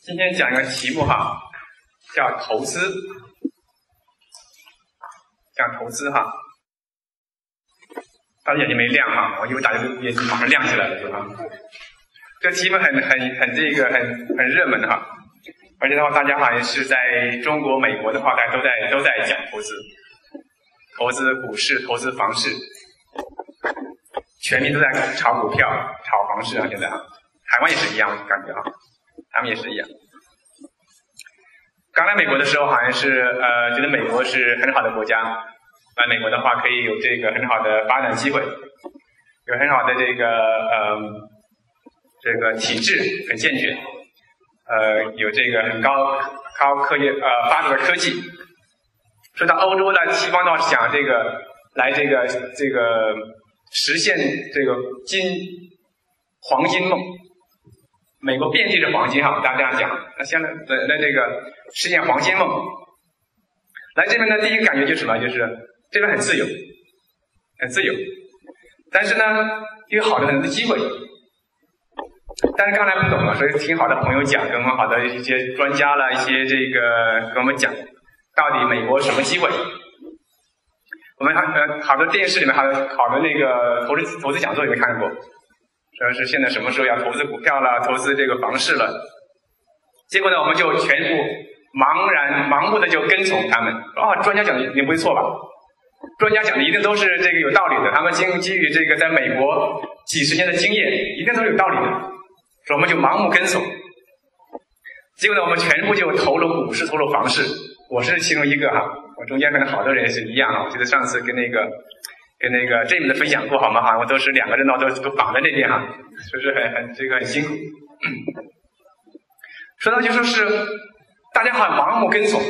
今天讲一个题目哈，叫投资，讲投资哈。大家眼睛没亮哈，我以为大家都眼睛马上亮起来了，对吧？这题目很热门哈，而且的话，大家好像是在中国、美国的话，大家都在讲投资，投资股市、投资房市，全民都在炒股票、炒房市啊，现在啊，台湾也是一样，感觉啊，他们也是一样。刚来美国的时候，好像是觉得美国是很好的国家，来美国的话可以有这个很好的发展机会，有很好的这个体制很健全，有这个很高科技发达的科技。说到欧洲的西方的话，想这个来这个实现这个黄金梦。美国遍地是黄金哈，大家这样讲。那现在这个实现黄金梦，来这边的第一个感觉就是什么？就是这边很自由，很自由。但是呢，有好的很多的机会。但是刚才不懂了，所以听好的朋友讲，跟我们好的一些专家啦，一些这个跟我们讲，到底美国什么机会？我们好多电视里面还有好的那个投资讲座有没有看过？说是现在什么时候要投资股票了，投资这个房市了。结果呢，我们就全部盲目的就跟从他们。专家讲的一定不会错吧？专家讲的一定都是这个有道理的。他们基于这个在美国几十年的经验，一定都是有道理的。所以我们就盲目跟从。结果呢，我们全部就投入股市，投入房市。我是其中一个哈，我中间可能好多人也是一样哈。我记得上次跟那个 James 的分享过好吗？哈，我都是两个人呢都绑在那边哈，就是很辛苦。说到就说是大家好像盲目跟从。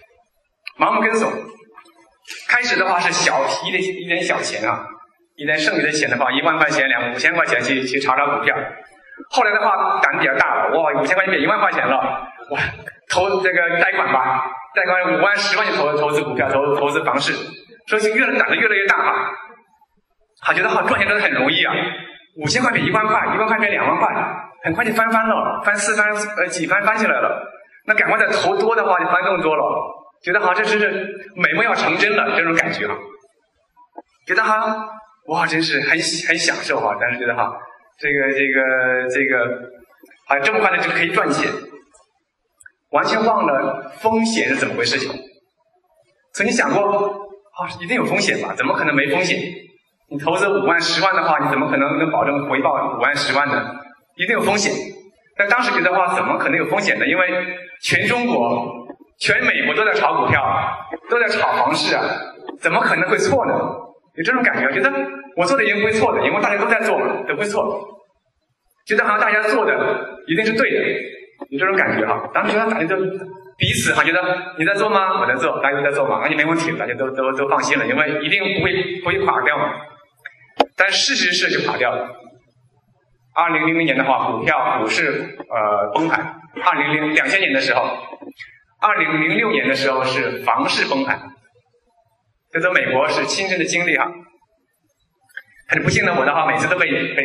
开始的话是一点小钱啊，一点剩余的钱的话，1万块钱、5000块钱去炒股票。后来的话胆比较大了，哇，5000块钱变1万块钱了，哇，投这个贷款吧，贷款5万、10万就投资股票、投资房市。所以胆子越来越大哈，他觉得赚钱真的很容易啊，5000块变1万块，1万块变2万块，很快就翻了，翻4番几番翻起来了。那赶快再投多的话就翻更多了，觉得好像这是美梦要成真了这种感觉哈，觉得哈哇真是很享受哈，但是觉得哈这个好像这么快的就可以赚钱，完全忘了风险是怎么回事情。曾经想过一定有风险吧？怎么可能没风险？你投资5万、10万的话，你怎么可能保证回报5万、10万呢？一定有风险。但当时觉得话，怎么可能有风险呢？因为全中国、全美国都在炒股票，都在炒房市啊，怎么可能会错呢？有这种感觉，觉得我做的一定不会错的，因为大家都在做嘛，都不会错。觉得好像大家做的一定是对的，有这种感觉哈。当时大家都彼此觉得你在做吗？我在做，大家都在做嘛，那就没问题了，大家都放心了，因为一定不会垮掉嘛。但事实是就垮掉了。2000年的话，股市崩盘。2000年的时候，2006年的时候是房市崩盘。这都美国是亲身的经历哈。很不幸的我的话，每次都被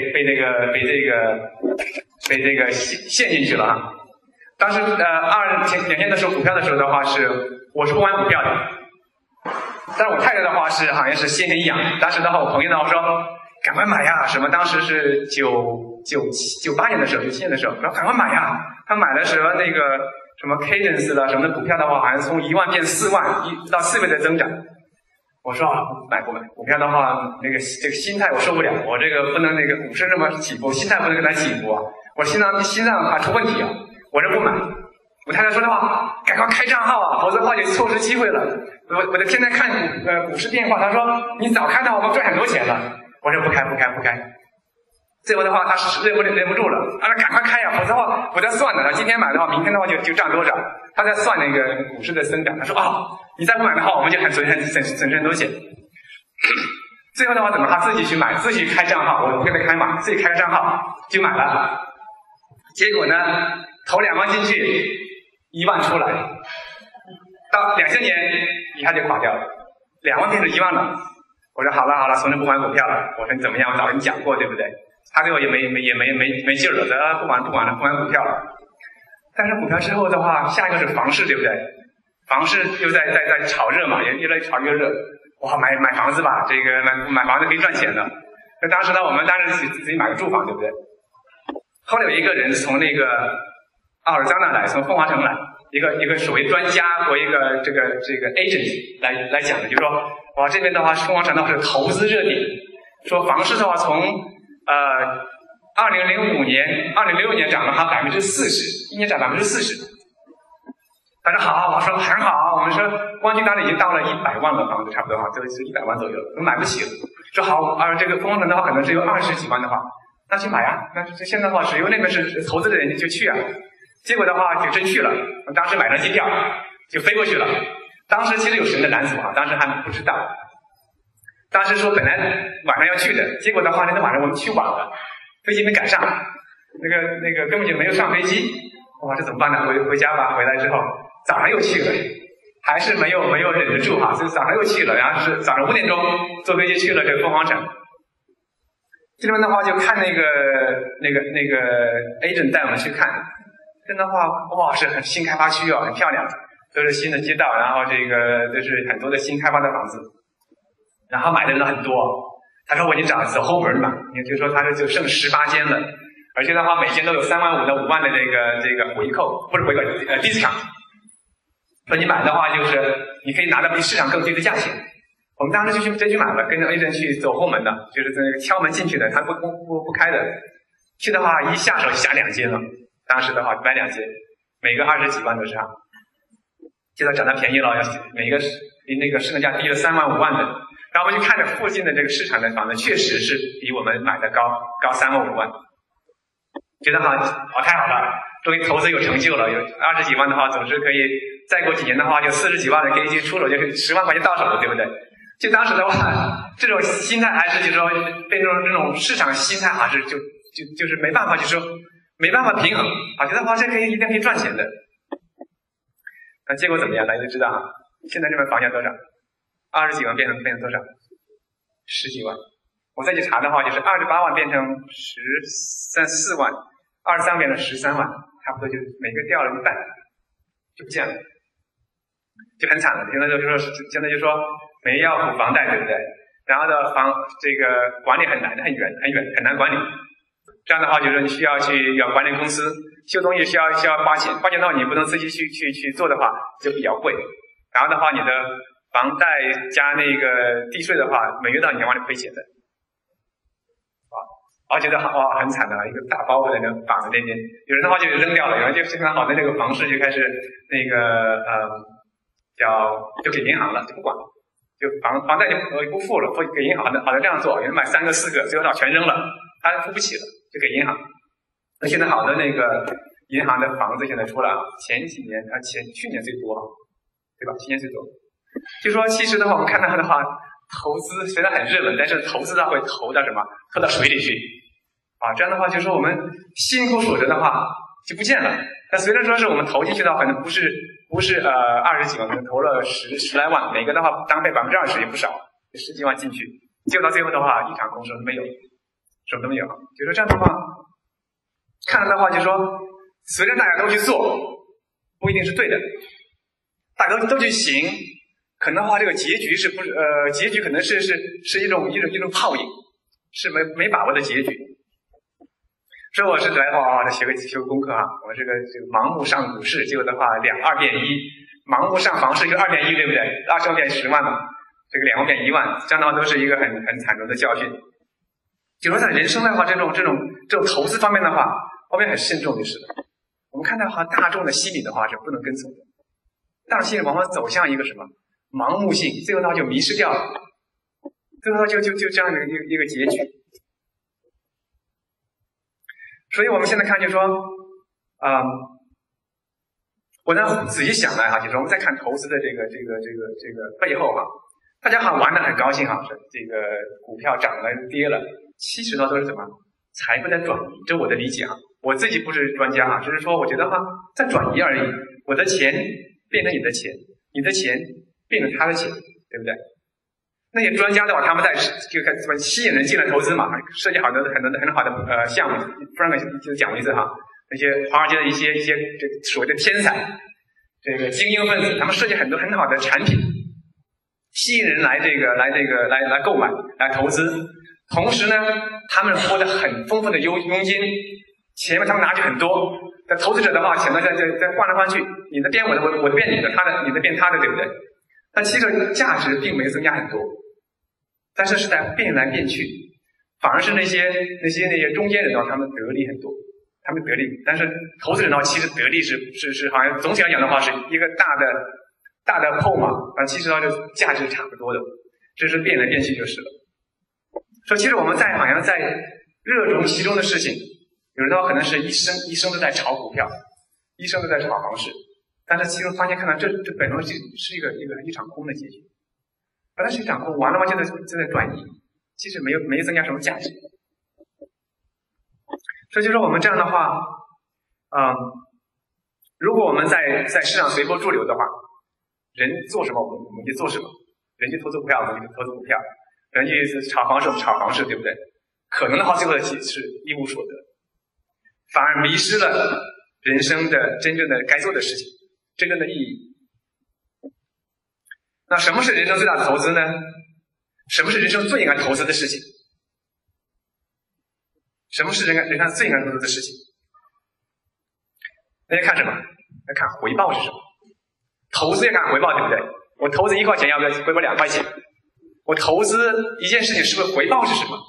这个陷进去了哈。当时2000年的时候，股票的时候的话我是不玩股票的，但是我太太的话好像是心很痒。当时的话，我朋友的话说赶快买呀，什么当时是98年的时候，97年的时候，说赶快买呀。他买了什么那个什么 Cadence 了什么的股票的话，好像从1万变4万，1到4倍的增长。我说买不买股票的话，这个心态我受不了，我这个不能那个股市这么起伏，心态不能跟它起伏啊，我心脏怕出问题啊，我这不买。我太太说的话，赶快开账号啊，否则的话就错失机会了。我得天天看股市变化，他说你早开的话，我们赚很多钱了。我说不开。最后的话，他忍不住了，他说赶快开呀，否则的话我在算呢，今天买的话，明天的话就涨多少。他在算那个股市的增长，他说你再不买的话，我们就损失很多钱。最后的话怎么他自己去买，自己开账号，我不给他开嘛，自己开个账号就买了。结果呢，投2万进去，1万出来，到2000年一下就垮掉了，2万变成1万了。我说好了，从此不玩股票了。我说你怎么样？我早跟你讲过，对不对？他对我也没劲儿了，不玩股票了。 但是股票之后的话，下一个是房市，对不对？房市又在炒热嘛，也越来越炒越热。哇，买房子吧，这个买房子可以赚钱的。那当时呢，我们当时自己买个住房，对不对？后来有一个人从那个奥尔江那来，从凤凰城来，一个所谓专家和一个这个 agent 来讲的，就说哇，这边的话凤凰城的话是投资热点，说房市的话从2006年涨了它40%，一年涨40%。他说好，我说很好，我们说光俊当时已经到了100万的房子，差不多哈，就是100万左右，我们买不起了。说好，这个凤凰城的话可能只有20几万的话，那去买啊。那现在的话，只有那边是投资的人就去啊。结果的话就真去了，我当时买张机票就飞过去了。当时其实有神的拦阻啊，当时还不知道。当时说本来晚上要去的，结果的话那天晚上我们去晚了，飞机没赶上，那个根本就没有上飞机。哇，这怎么办呢？回家吧。回来之后早上又去了，还是没有忍得住哈，所以早上又去了，然后是早上5点钟坐飞机去了这个凤凰城。这边的话就看那个 agent 带我们去看，真的话哇是很新开发区哦，很漂亮，都是新的街道，然后这个都是很多的新开发的房子，然后买的人很多。他说我已经走后门了嘛，也就是说他这就剩18间了，而且的话每间都有3万5到5万的这个回扣，不是回扣discount。说你买的话就是你可以拿到比市场更低的价钱。我们当时就真去买了，跟着 agent 去走后门的，就是在那个敲门进去的，他不开的。去的话一下手下2间了，当时的话买2间，每个20几万都是啊。现在涨得便宜了，每个比那个市场价低了3万5万的。然后我们去看着附近的这个市场的房子，确实是比我们买的高3万5万。觉得好太好了，终于投资有成就了，有20几万的话，总之可以再过几年的话，就40几万的可以去出手，就是10万块钱到手了，对不对？就当时的话，这种心态还是就是说被这种市场心态还是就是没办法，就是说没办法平衡啊，觉得哇这一定可以赚钱的。那结果怎么样？大家就知道啊，现在这边房价多少？20几万变成多少？10几万。我再去查的话，就是28万变成14万，23变成13万，差不多就每个掉了1半，就不见了，就很惨了。现在就说每月要付房贷，对不对？然后呢，这个管理很难，很远，很难管理。这样的话，就是你需要要管理公司，修东西需要花钱的话，你不能自己去做的话，就比较贵。然后的话，你的房贷加那个地税的话，每月到你往里亏钱的。我觉得哇很惨的，一个大包袱在那绑在那边，有人的话就扔掉了，有人就非常好的那个房市就开始那个就给银行了，就不管了，就房贷就不付了，给银行好的这样做，有人买3个4个，最后全扔了，他付不起了，就给银行。那现在好的那个银行的房子现在出了，前几年去年最多，对吧？去年最多。就说其实的话，我们看到的话。投资虽然很热门，但是投资它会投到什么？投到水里去啊！这样的话，就是说我们辛苦所得的话就不见了。那虽然说是我们投进去的话，可能不是20几万，可能投了十来万，每个的话当费20%也不少，10几万进去，结果到最后的话一场空，什么都没有，什么都没有。就说这样的话，看了的话，就说虽然大家都去做，不一定是对的，大家都去行。可能的话，这个结局是不是结局可能是一种泡影，是没把握的结局。所以我是来好好的学个功课啊，我这个盲目上股市，结果的话2变1，盲目上房市就2变1，对不对？20万变10万嘛，这个2万变1万，这样的话都是一个很惨重的教训。就说在人生的话，这种投资方面的话，后面很慎重就是了。我们看到大众的心理的话是不能跟从的，大众心理往往走向一个什么？盲目性，最后他就迷失掉了，最后就这样的一个结局。所以我们现在看就说，我呢仔细想来哈，就是我们再看投资的这个背后哈，大家玩得很高兴哈，是这个股票涨了跌了，其实呢都是什么财富的转移，这是我的理解哈。我自己不是专家哈，只是说我觉得哈在转移而已，我的钱变成你的钱，你的钱变成他的钱，对不对？那些专家的话，他们在就开始吸引人进来投资嘛，设计很好的项目。Frank 就讲过一次哈， 那些华尔街的一些这个所谓的天才，这个精英分子，他们设计很多很好的产品，吸引人来购买来投资。同时呢，他们获得很丰富的佣金，钱他们拿去很多。但投资者的话，钱呢在换来换去，你的变我的，我的变你的，你的变他的，对不对？但其实价值并没增加很多，但是在变来变去，反而是那些中间人的话，他们得利很多，他们得利。但是投资人的话，其实得利是好像总体来讲的话是一个大的泡嘛，其实它就价值差不多的，这是变来变去就是了。所以其实我们好像在热衷其中的事情，有人的话可能是一生都在炒股票，一生都在炒房市，但是其实发现看到这本身是一场空的结局，本来是一场空，完了嘛就在转移，其实没增加什么价值。所以就说我们这样的话，如果我们在市场随波逐流的话，人做什么我们就做什么，人去投资股票我们就投资股票，人去炒房市我们炒房市，对不对？可能的话最后的结是一无所得，反而迷失了人生的真正的该做的事情，真正的意义。那什么是人生最大的投资呢？什么是人生最应该投资的事情？什么是人生最应该投资的事情？大家看什么？要看回报是什么。投资要看回报，对不对？我投资1块钱要不要回报2块钱？我投资一件事情是不是回报是什么？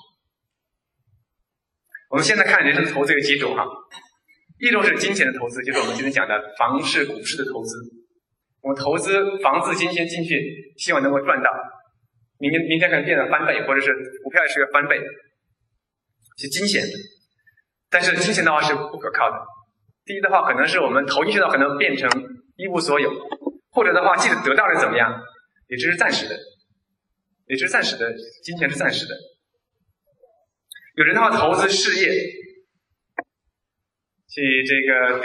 我们现在看人生投资有几种哈，一种是金钱的投资，就是我们今天讲的房市、股市的投资。我们投资房子、金钱进去，希望能够赚到，明天可能变得翻倍，或者是股票也是个翻倍，是金钱的。但是金钱的话是不可靠的。第一的话，可能是我们投进去的可能变成一无所有，或者的话，即使得到了怎么样，也只是暂时的，金钱是暂时的。有人的话投资事业，去得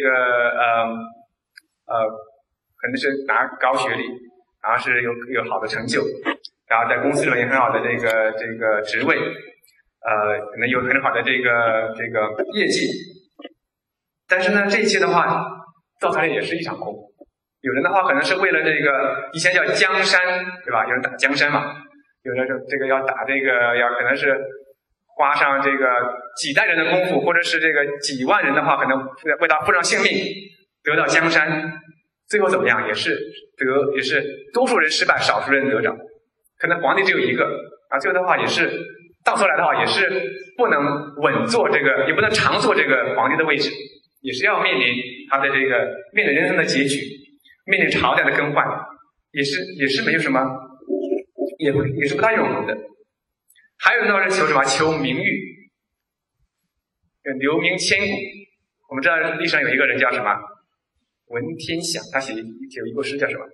可能是拿高学历，然后是有好的成就，然后在公司里面很好的这个职位，可能有很好的这个业绩。但是呢，这一切的话到头来也是一场空。有人的话可能是为了以前叫江山，对吧？有人打江山嘛，有人说要打要可能是花上几代人的功夫，或者是几万人的话，可能为他付上性命，得到江山，最后怎么样？也是多数人失败，少数人得着。可能皇帝只有一个啊，最后的话也是到头来的话也是不能稳坐也不能常坐皇帝的位置，也是要面临他的面临人生的结局，面临朝代的更换，也是没有什么，也是不太永恒的。还有呢是求什么？求名誉，留名千古。我们知道历史上有一个人叫什么？文天祥，他写有一部诗叫什么？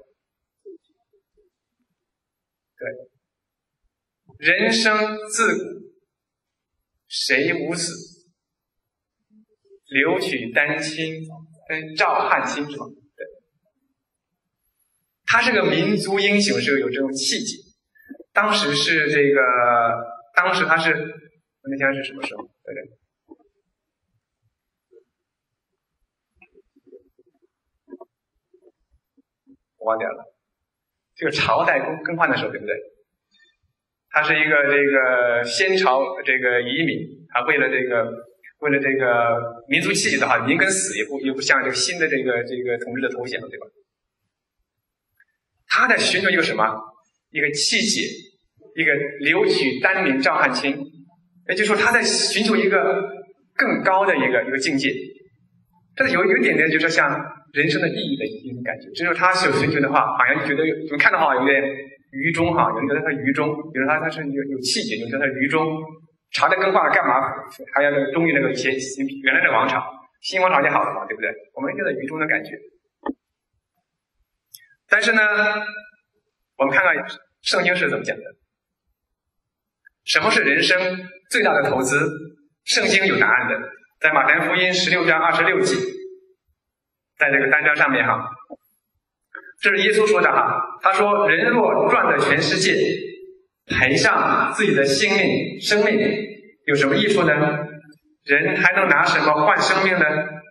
对，人生自古谁无死，留取丹青跟照汗青，是吗？对，他是个民族英雄，是有这种气节。当时他是文天祥是什么时候？对对。我忘掉了，朝代更换的时候，对不对？他是一个先朝移民，他为了民族气节的话，宁肯死也不向新的统治的投降，对吧？他在寻求一个什么？一个气节，一个留取丹名照汗青，也就是说他在寻求一个更高的一个境界。这有一点点就是像人生的意义的一种感觉，就是他所寻求的话，好像觉得你们看的话有点愚忠哈，有人觉得他愚忠，有人他是有气节，有人觉得他愚忠，朝代更换了干嘛还要忠于以前原来的王朝，新王朝也好了嘛，对不对？我们有点愚忠的感觉。但是呢，我们看看圣经是怎么讲的。什么是人生最大的投资？圣经有答案的，在马太福音16章26节，在单章上面哈，这是耶稣说的哈。他说：“人若赚得全世界，赔上自己的生命，有什么益处呢？ 人还能拿什么换生命呢？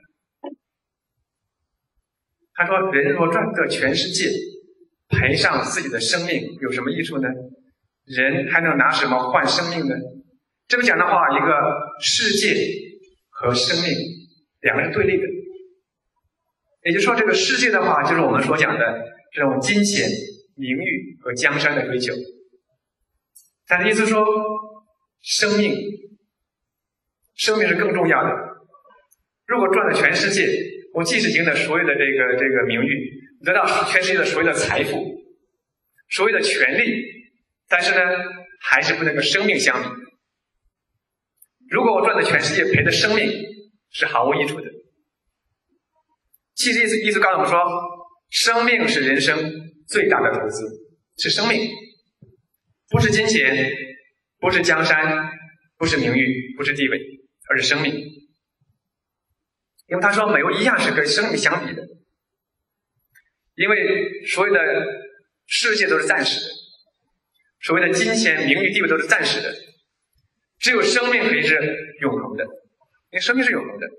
他说，人若赚得全世界，赔上自己的生命，有什么益处呢？人还能拿什么换生命呢？这么讲的话，一个世界和生命两个是对立的。也就是说，这个世界的话，就是我们所讲的这种金钱、名誉和江山的追求。他的意思说，生命是更重要的。如果赚了全世界，我即使赢得所有的这个名誉，得到全世界的所有的财富，所有的权利，但是呢，还是不能跟生命相比。如果我赚的全世界，赔的生命是毫无益处的。其实意思告诉我们说，生命是人生最大的投资，是生命，不是金钱，不是江山，不是名誉，不是地位，而是生命。因为他说没有一样是跟生命相比的，因为所有的世界都是暂时的，所谓的金钱、名誉、地位都是暂时的，只有生命可以是永恒的，因为生命是永恒的。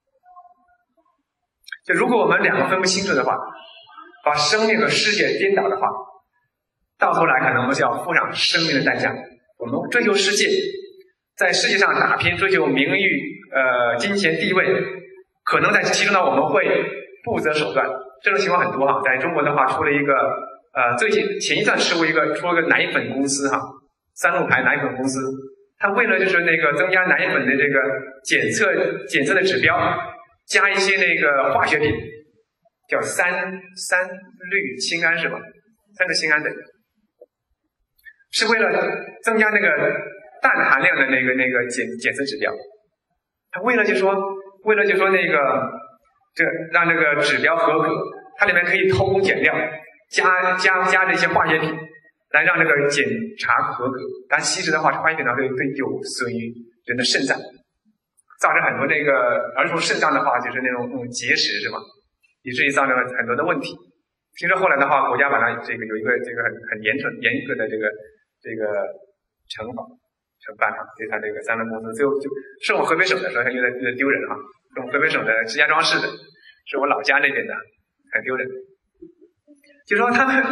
就如果我们两个分不清楚的话，把生命和世界颠倒的话，到头来可能我们就要付上生命的代价。我们追求世界，在世界上打拼，追求名誉、金钱、地位，可能在其中呢我们会不择手段。这种情况很多哈，在中国的话出了一个最近前一段出了一个奶粉公司哈，三鹿牌奶粉公司，它为了就是那个增加奶粉的这个检测的指标，加一些那个化学品，叫三氯氰胺是吧？三氯氰胺的，是为了增加那个氮含量的那个检测指标。它为了就说那个让这个指标合格，它里面可以偷工减料，加这些化学品，来让这个检查合格。但其实的话，化学品呢会有损于人的肾脏，造成很多那个儿童肾脏的话就是那种结石是吧？以至于造成了很多的问题。听说后来的话，国家把它有一个很严格的这个惩办哈，对他这个三鹿公司，最后是我们河北省的，所以有点丢人哈。是我们河北省的石家庄市的，是我老家那边的，很丢人。就说他们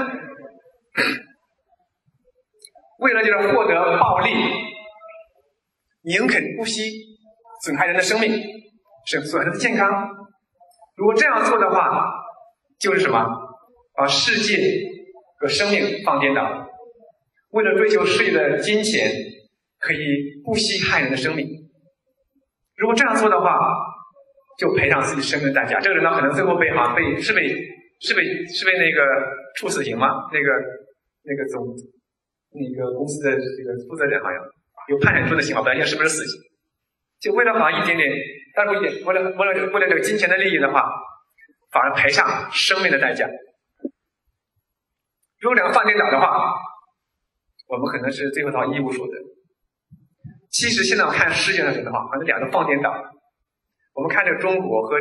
为了就是获得暴利，宁肯不惜损害人的生命，损害人的健康。如果这样做的话，就是什么？把世界和生命放颠倒。为了追求世界的金钱，可以不惜害人的生命。如果这样做的话，就赔上自己生命的代价。这个人呢，可能最后被那个处死刑吗？那个公司的这个负责人好像有判处的刑吧，本来是不是死刑？就为了好像一点点，但是为了这个金钱的利益的话，反而赔上生命的代价。如果两个放颠倒的话，我们可能是最后到一无所得。其实现在我们看世界上的话，好像两个放颠倒。我们看这个中国和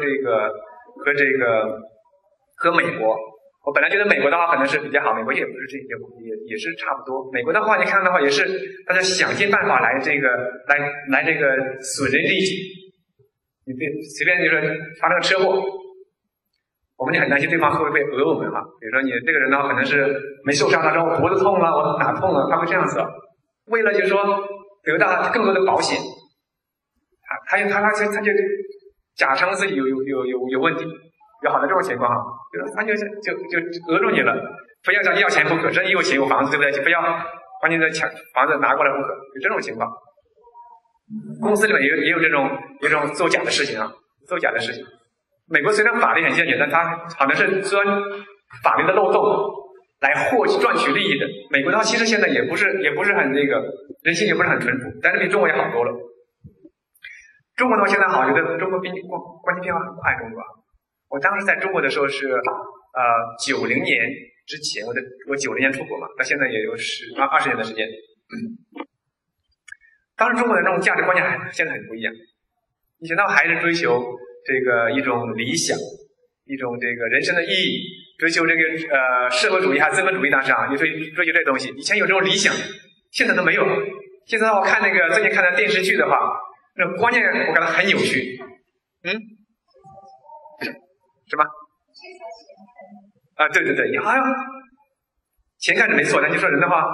美国，我本来觉得美国的话可能是比较好，美国也不是也是差不多。美国的话，你看的话也是，大家想尽办法来这个损人利己。你别随便就说发生个车祸，我们就很担心对方会不会讹我们哈。比如说你这个人的话可能是没受伤，他说我脖子痛了，我哪痛了，他会这样子。为了就是说得到更多的保险，他就假称自己有问题，有好的这种情况哈，他就讹住你了，非要要钱不可，真有钱有房子对不对？非要把你的房子拿过来不可，有这种情况。公司里面也有这种作假的事情啊，作假的事情。美国虽然法律很健全，但它好像是钻法律的漏洞来赚取利益的。美国的话，其实现在也不是很人性也不是很淳朴，但是比中国也好多了。中国的话现在好，觉得中国关系变化很快。中国，我当时在中国的时候是90年之前，我90年出国嘛，到现在也有20年的时间。当时中国的这种价值观念现在很不一样，以前的话还是追求这个一种理想，一种这个人生的意义，追求这个社会主义还是资本主义当中也追求这东西。以前有这种理想，现在都没有。现在我看最近看的电视剧的话， 那个观念我感到很有趣。是吧？啊，对对对，好像钱干着没错，但就说人的话，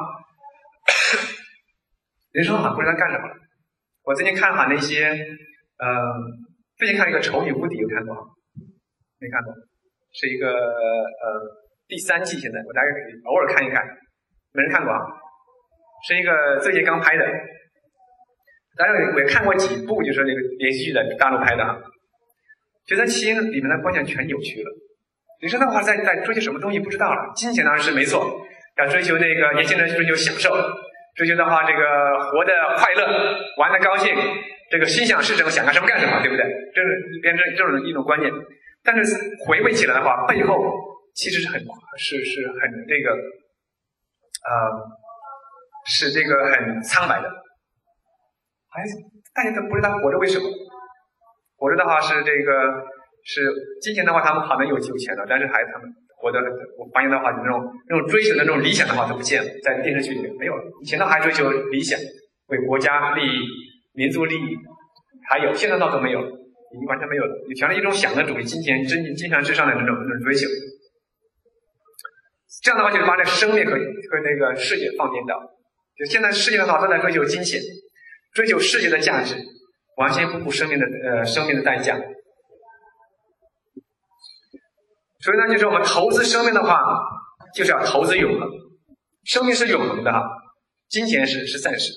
人生好像不知道干什么了。我最近看哈那些，最近看一个《丑女无敌》，有看过？没看过？是一个第3季，现在我大概可以偶尔看一看，没人看过啊？是一个最近刚拍的，当然我也看过几部，就是那个连续剧的大陆拍的哈。觉得其实里面的观念全扭曲了。人生的话在追求什么东西不知道了，金钱当然是没错，要追求那个年轻人追求享受，追求的话这个活得快乐，玩得高兴，这个心想事成，想干什么干什么，对不对？这是变成这种一种观念。但是回味起来的话，背后其实是很这个是这个很苍白的。还大家都不知道活着为什么。活着的话是这个是金钱的话，他们可能有钱了，但是他们活得，我发现的话，那种追求的那种理想的话都不见了，在电视剧里面没有了。以前的还追求理想，为国家利益、民族利益，还有现在倒都没有了，已经完全没有了，有全是一种享乐主义、金钱金钱至上的那种追求。这样的话，就把这生命和那个世界放颠倒。就现在世界的话都在追求金钱，追求世界的价值。完全不顾生命的代价，所以呢，就是我们投资生命的话，就是要投资永恒。生命是永恒的哈，金钱是暂时的。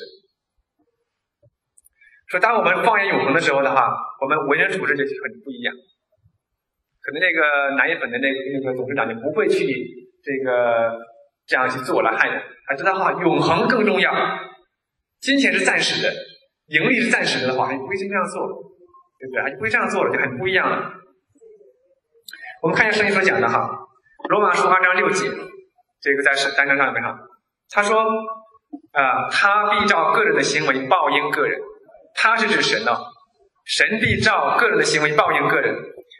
说当我们放眼永恒的时候的话，我们为人处事就很不一样。可能那个南一本的那个董事长就不会去这样去做来害人，还知道哈，永恒更重要，金钱是暂时的。盈利是暂时的话，还不会这样做，对不对？还不会这样做了，就很不一样了。我们看一下圣经所讲的哈，罗马书8章6节，这个在单章上面哈，他说他必照个人的行为报应个人，他是指神哦，神必照个人的行为报应个人。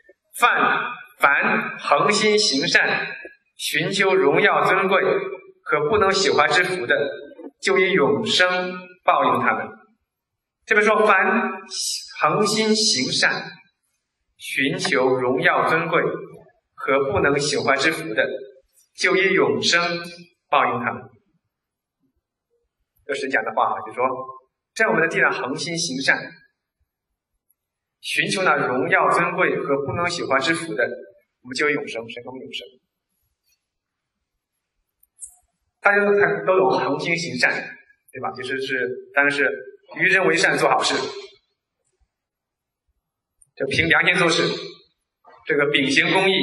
凡恒心行善，寻求荣耀尊贵和不能朽坏之福的，就以永生报应他们。这边说，凡恒心行善，寻求荣耀尊贵和不能朽坏之福的，就以永生报应他们。这是讲的话，就是说，在我们的地上恒心行善，寻求那荣耀尊贵和不能朽坏之福的，我们就有永生，神给我们永生。大家都懂恒心行善，对吧？当然是与人为善，做好事，这凭良心做事，这个秉行公义，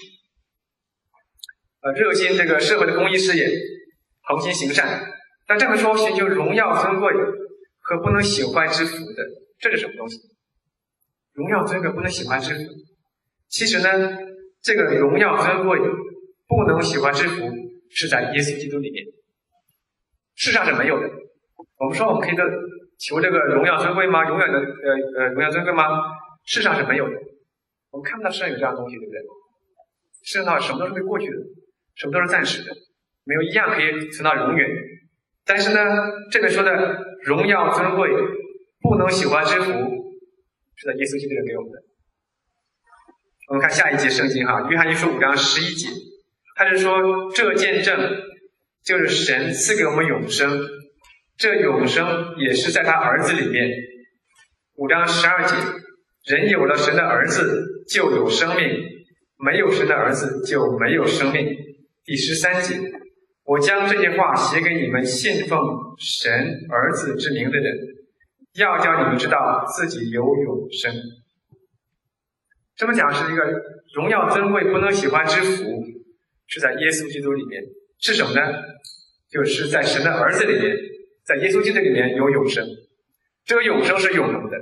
热心这个社会的公益事业，恒心行善。但这么说，寻求荣耀尊贵和不能朽坏之福的，这是什么东西？荣耀尊贵不能朽坏之福，其实呢，这个荣耀尊贵不能朽坏之福是在耶稣基督里面，世上是没有的。我们说我们可以求这个荣耀尊贵吗？永远的荣耀尊贵吗？世上是没有的，我们看不到世上有这样的东西，对不对？世上什么都是会过去的，什么都是暂时的，没有一样可以存到永远。但是呢，这个说的荣耀尊贵不能朽坏之福是在耶稣基督里给我们的。我们看下一节圣经哈，约翰一书5章11节，他是说这见证就是神赐给我们永生，这永生也是在他儿子里面。5章12节，人有了神的儿子就有生命，没有神的儿子就没有生命。第13节，我将这些话写给你们信奉神儿子之名的人，要叫你们知道自己有永生。这么讲是一个荣耀尊贵不能朽坏之福是在耶稣基督里面，是什么呢？就是在神的儿子里面，在耶稣基督里面有永生。这个永生是永恒的，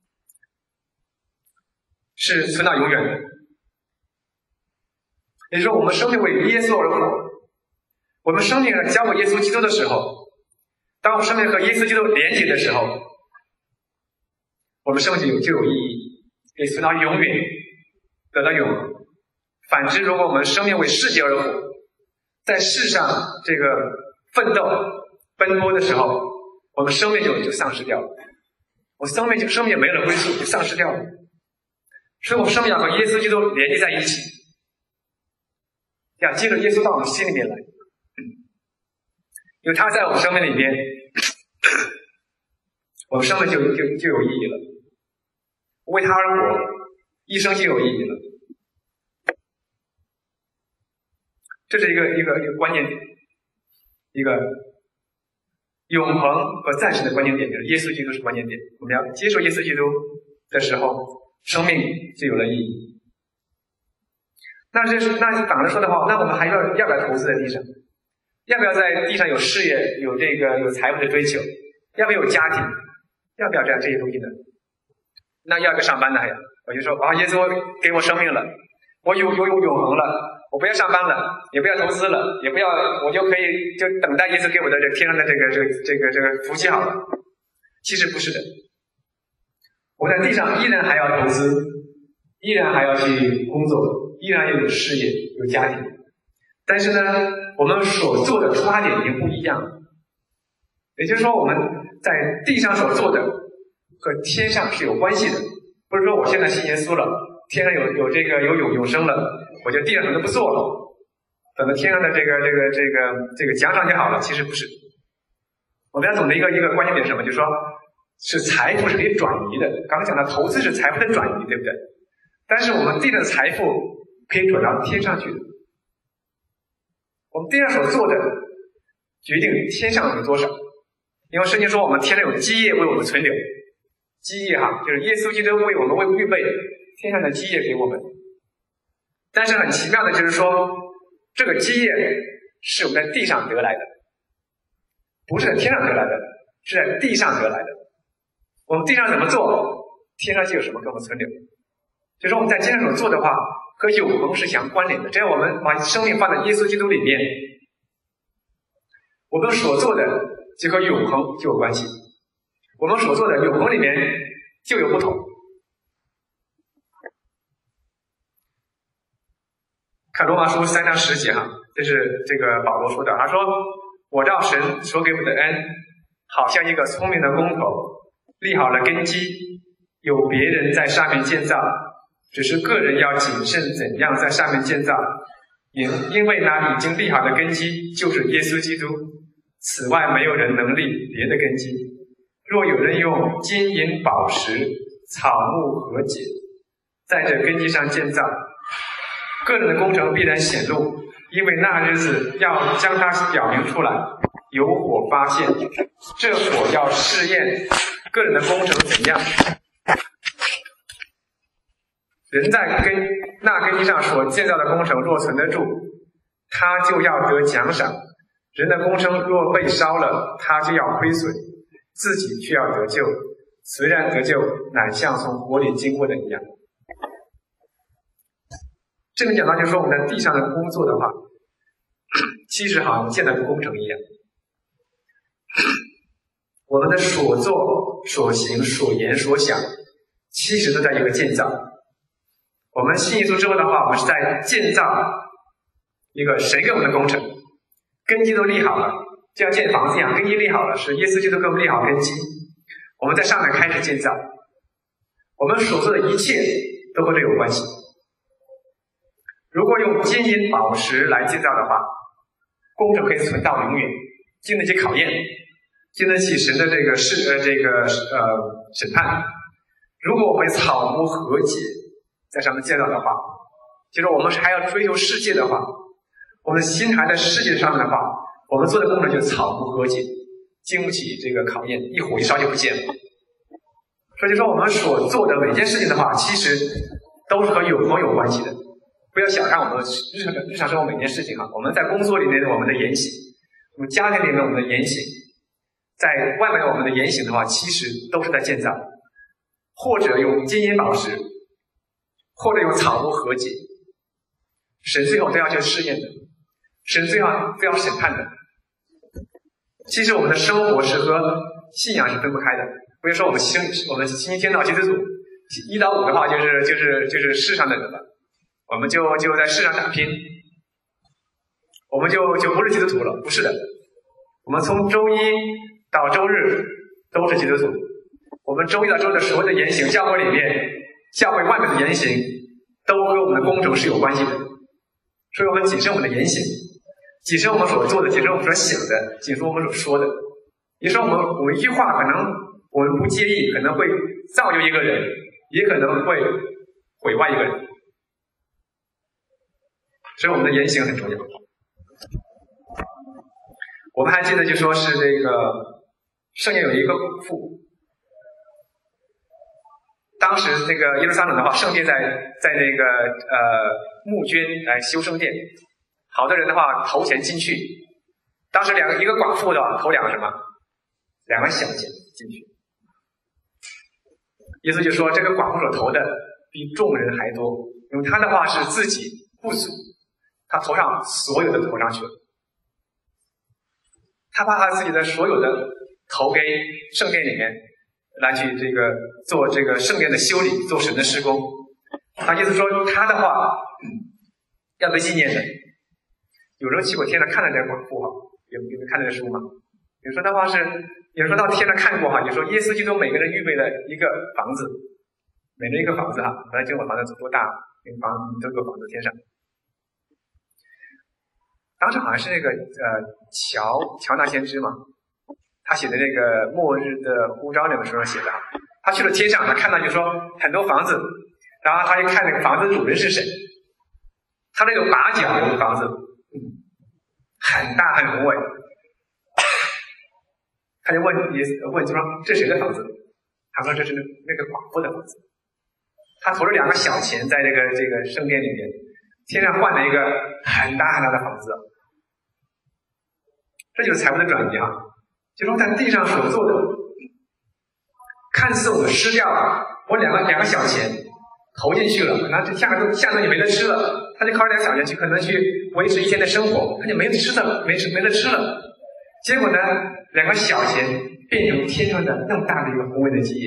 是存到永远的。也就是说，我们生命为耶稣而活，我们生命交给耶稣基督的时候，当我们生命和耶稣基督连结的时候，我们生命就有意义，可以存到永远，得到永恒。反之，如果我们生命为世界而活，在世上这个奋斗奔波的时候，我们生命就丧失掉了， 我生命没了归宿，就丧失掉了。所以我生命要和耶稣基督连接在一起，要接着耶稣到我们心里面来，因为他在我们生命里面，我们生命就有意义了。为他而活，一生就有意义了。这是一个关键点，一个永恒和暂时的关键点，就是耶稣基督是关键点。我们要接受耶稣基督的时候，生命就有了意义。那反过来说的话，那我们还要不要投资在地上？要不要在地上有事业，有财富的追求？要不要有家庭？要不要这些东西呢？那要不要上班呢？还要？我就说耶稣给我生命了，我有永恒了，我不要上班了，也不要投资了，也不要，我就可以就等待耶稣给我的天上的这个福气好了。其实不是的，我们在地上依然还要投资，依然还要去工作，依然要有事业，有家庭。但是呢，我们所做的出发点已经不一样了。也就是说，我们在地上所做的和天上是有关系的。不是说我现在信耶稣了，天上有永生了，我就地上什么都不做了，等到天上的这个奖赏就好了。其实不是。我们要懂得一个关键点是什么？就是说，是财富是可以转移的。刚才讲到投资是财富的转移，对不对？但是我们地上的财富可以转到天上去的。我们地上所做的决定天上有多少。因为圣经说我们天上有基业为我们存留，基业就是耶稣基督为我们预备天上的基业给我们。但是很奇妙的就是说，这个基业是我们在地上得来的，不是在天上得来的，是在地上得来的。我们地上怎么做，天上就有什么给我们存留。就是说我们在天上所做的话，和永恒是相关联的。只要我们把生命放在耶稣基督里面，我们所做的就和永恒就有关系，我们所做的永恒里面就有不同。看罗马书3章10节这是这个保罗说的，他说：“我照神所给我的恩，好像一个聪明的工头，立好了根基，有别人在上面建造，只是个人要谨慎怎样在上面建造，因为那已经立好的根基就是耶稣基督。此外没有人能立别的根基。若有人用金银宝石、草木和解，在这根基上建造，个人的工程必然显露，因为那日子要将它表明出来，有火发现，这火要试验个人的工程怎样。人在那根基上所建造的工程若存得住，他就要得奖赏。人的工程若被烧了，他就要亏损，自己却要得救，虽然得救，乃像从火里经过的一样。这里讲到就是说，我们在地上的工作的话，其实好像建造工程一样，我们的所做、所行、所言、所想，其实都在一个建造。我们信耶稣之后的话，我们是在建造一个神给我们的工程，根基都立好了，就像建房子一样，根基立好了，是耶稣基督给我们立好根基，我们在上面开始建造。我们所做的一切都和这有关系。如果用金银宝石来建造的话，工程可以存到永远，经得起考验，经得起神的这个审判。如果我们草木和解在上面建造的话，就是我们还要追求世界的话，我们的心还在世界上面的话，我们做的工程就是草木和解，经不起这个考验，一火一烧就不见了。所以就说我们所做的每件事情的话，其实都是和永恒有关系的。不要小看我们日常生活每件事情我们在工作里面我们的言行，我们家庭里面我们的言行，在外面我们的言行的话，其实都是在建造，或者用金银宝石，或者用草木和解。神最后都要去试验的，神最后都要审判的。其实我们的生活是和信仰是分不开的。比如说我们星期天到基督徒，1到5的话就是世上的人了，我们就在世上打拼，我们就不是基督徒了，不是的。我们从周一到周日都是基督徒， 我们周一到周日的所有的言行，教会里面、教会外面的言行，都和我们的工种是有关系的。所以我们谨慎我们的言行，谨慎我们所做的，谨慎我们所想的，谨慎我们所说的。你说我们一句话可能我们不介意，可能会造就一个人，也可能会毁坏一个人。所以我们的言行很重要。我们还记得就说是这个圣经有一个古妇，当时这个耶路撒冷的话，圣殿在那个募捐来修圣殿，好多人的话投钱进去，当时一个寡妇的话投2个什么，2个小钱进去。耶稣就说这个寡妇所投的比众人还多，因为他的话是自己不足，他投上所有的投上去了，他把他自己的所有的投给圣殿里面来去这个做这个圣殿的修理，做神的施工。他意思说他的话要被纪念的。有时候去过天上看了这个寡妇哈，有没有看这个书吗？有时候的话是，有时候到天上看过哈，有时候耶稣基督每个人预备了一个房子，每人一个房子哈，本来经我房子多大，那个房子都有个房子天上。当时好像是那个乔纳先知嘛，他写的那个末日的呼召那本书上写的，他去了天上，他看到就说很多房子，然后他一看那个房子主人是谁，他那个8角有个房子，很大很宏伟，他就问就说这是谁的房子？他说这是那个寡妇的房子。他投了2个小钱在这个圣殿里面，天上换了一个很大很大的房子。这就是财富的转移啊！就说在地上所做的，看似我们失掉了，我两个小钱投进去了，可能这下顿就没得吃了，他就靠这2个小钱去可能去维持一天的生活，他就没得吃了，没得吃了。结果呢，2个小钱变成天上的那么大的一个宏伟的基业。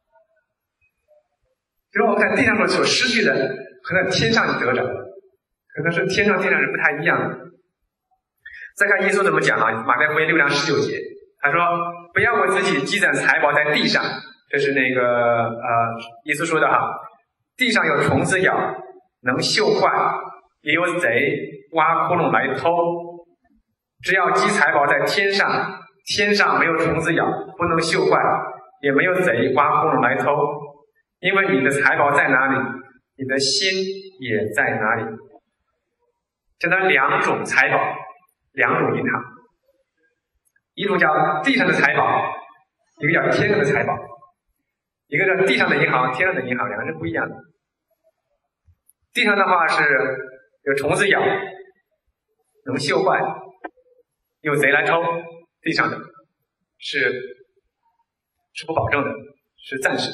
就是我们在地上所失去的，可能天上就得着了，可能是天上地上是不太一样的。再看耶稣怎么讲啊，马太福音6章19节，他说不要为自己积攒财宝在地上，这是那个耶稣说的哈，地上有虫子咬，能锈坏，也有贼挖窟窿来偷，只要积财宝在天上，天上没有虫子咬，不能锈坏，也没有贼挖窟窿来偷，因为你的财宝在哪里，你的心也在哪里。这它2种财宝，2种银行，一种叫地上的财宝，一个叫天上的财宝。一个叫地上的银行，天上的银行，2个是不一样的。地上的话是有虫子咬，能锈坏，有贼来偷，地上的是不保证的，是暂时的。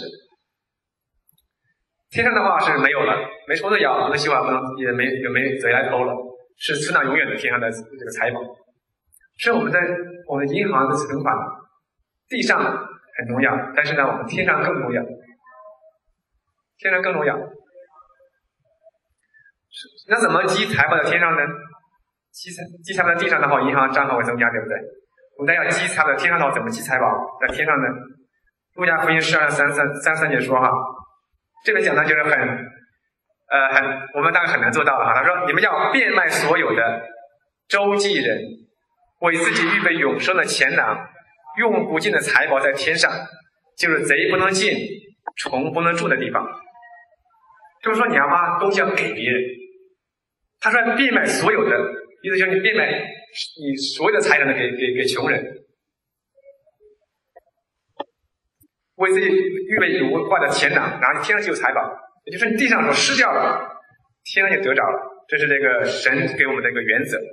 天上的话是没有了，没虫子咬，不能锈坏，也没贼来偷了，是存到永远的天上的这个财宝。是我们的银行的存款，地上很重要，但是呢，我们天上更重要，天上更重要。那怎么积财宝在天上呢？积财宝在地上的话，银行账号会增加，对不对？我们要积财宝在天上的话，怎么积财宝在天上呢？路加福音12章33节说哈，这个讲的就是我们大概很难做到的哈。他说：“你们要变卖所有的，周济人，为自己预备永生的钱囊，用不尽的财宝在天上，就是贼不能进，虫不能住的地方。”就是说，你要把东西要给别人。他说变卖所有的，意思就是你变卖你所有的财产的给穷人，为自己预备有文化的钱囊，然后天上就有财宝，也就是你地上所失掉了，天上就得着了。这是这个神给我们的一个原则。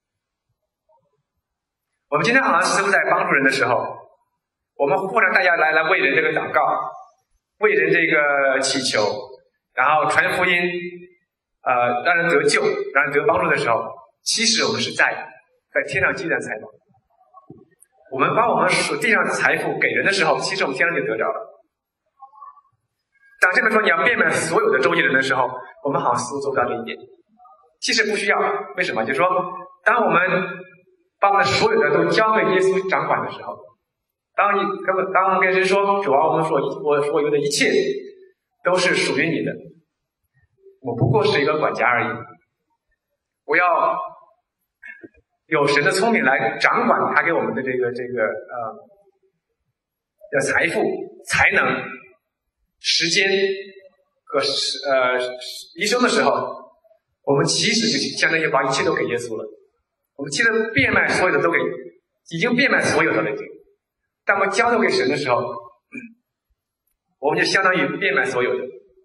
我们今天好像似乎在帮助人的时候，我们呼召大家来为人这个祷告，为人这个祈求，然后传福音，让人得救，让人得帮助的时候，其实我们是在天上积攒财宝。我们把我们所地上的财富给人的时候，其实我们天上就得着了。当这个时候你要变卖所有的周济人的时候，我们好像似乎做不到这一点。其实不需要，为什么？就是说，当我们把我们所有的都交给耶稣掌管的时候， 当我们跟神说，主啊，我所有的一切都是属于你的，我不过是一个管家而已。我要有神的聪明来掌管他给我们的的财富、才能、时间和一生的时候，我们其实就相当于把一切都给耶稣了。我们其实变卖所有的已经变卖所有的了已经。当我们交托给神的时候，我们就相当于变卖所有的，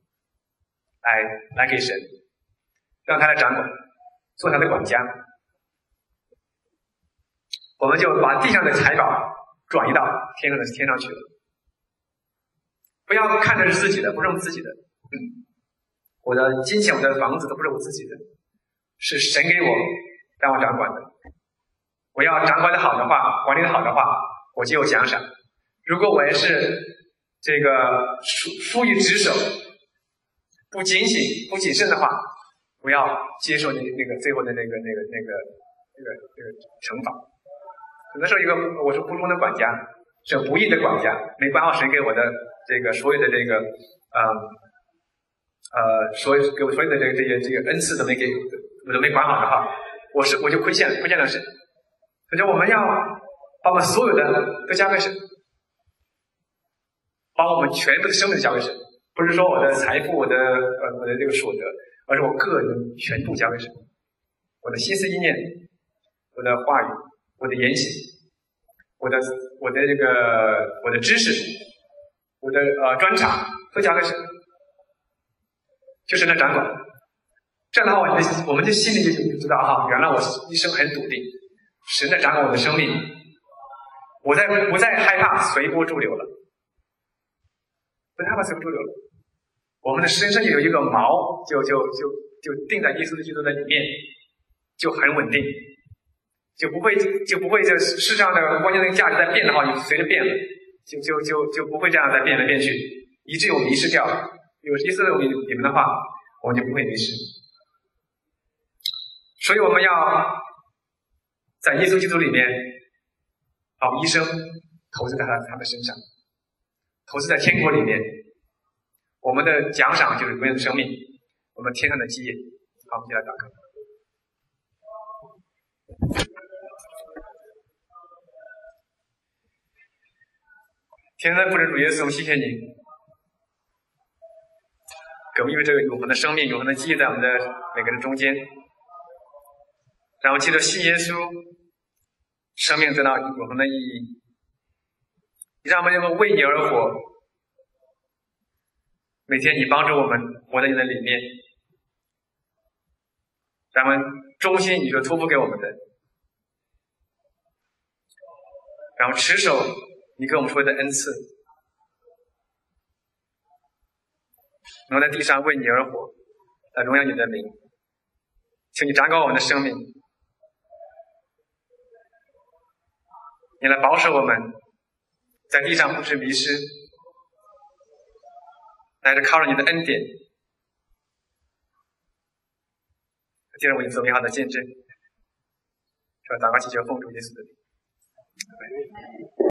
来给神，让他来掌管，做他的管家。我们就把地上的财宝转移到天上去了。不要看着是自己的，不是我们自己的。我的金钱、我的房子都不是我自己的，是神给我让我掌管的。我要掌管的好的话，管理的好的话，我就有奖赏。如果我也是这个疏于职守，不警醒、不谨慎的话，不要接受那个最后的那个惩罚。可能是我是不忠的管家，是不义的管家，没管好神给我的这个所有的这个所有的这个恩赐都没给，我都没管好的话，我就亏欠了神。所以我们要把我们所有的都交给神，把我们全部的生命都交给神，不是说我的财富、我的这个所得，而是我个人全部交给神。我的心思意念，我的话语，我的言行，我的知识，我的专长都交给神，就神来掌管。这样的话，我们就心里就知道哈，原来我一生很笃定，神在掌管我的生命，我不再害怕随波逐流了，不再害怕随波逐流了。我们的身上有一个锚，就定在耶稣基督的里面，就很稳定，就不会这世上的关键的价值在变的话，随着变了，就不会这样再变来变去，以致有迷失掉。有耶稣的你们的话，我们就不会迷失。所以我们要在耶稣基督里面把一生投资在他的身上，投资在天国里面。我们的奖赏就是永远的生命，我们天上的基业。好，我们一起来祷告。天上的父神主耶稣，我们谢谢你，给我们因为这个永恒的生命、永恒的基业在我们的每个人中间，让我们记得信耶稣，生命得到永恒的意义，让我们能够为你而活。每天你帮助我们活在你的里面，咱们忠心你所托付给我们的，然后持守你给我们所有的恩赐，能够在地上为你而活，来荣耀你的名。请你掌管我们的生命，你来保守我们在地上不致迷失，乃是靠着你的恩典，借着我们做美好的见证，说祷告祈求奉主耶稣的名。